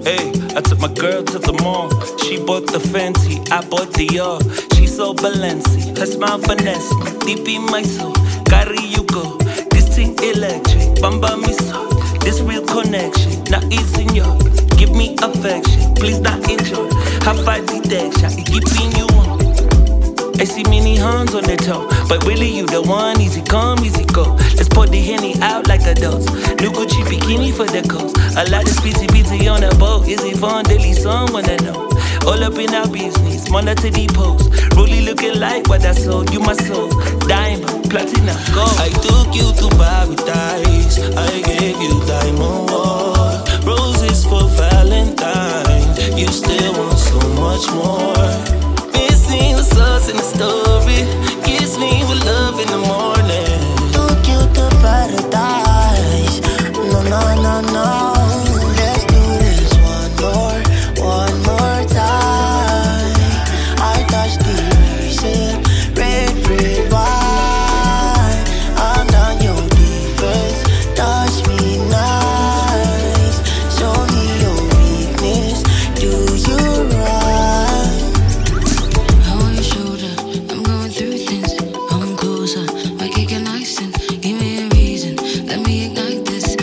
Hey, I took my girl to the mall. She bought the fancy, I bought Dior. She so Balenci, her smile finesse me. Deep in my soul, carry you go. This thing electric, bamba me so. This real connection, not easy yo. Give me affection, please not enjoy. Have fight detection, it keeping you on. I see many hands on the toe, but really you the one. Easy come, easy go. Let's pour the Henny out like adults. New Gucci bikini for the coast. A lot of speedy on a boat. Is it fun? Daily song wanna know. All up in our business, Monday to the post. Rolly looking like what I sold. You my soul, diamond, platinum, gold. I took you to paradise. I gave you diamond war. Roses for Valentine. You still want so much more. Missing the sauce in the story. Kiss me with love in the morning. Took you to paradise. No, no, no, no. Let's do this one more time. I touch the reason, red wine. I'm not your defense. Touch me nice. Show me your weakness. Do you right? On your shoulder, I'm going through things. Come closer, my cake and icing. Give me a reason, let me ignite this.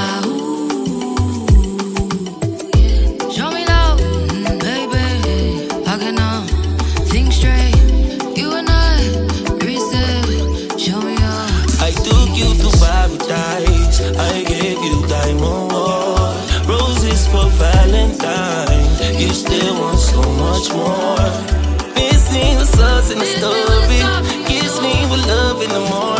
Yeah. Show me love, baby. How can I think straight? You and I, reset. Show me up. I took you to paradise. I gave you diamond war. Roses for Valentine. You still want so much more. Missing the sauce in the story. Kiss me with love in the morning.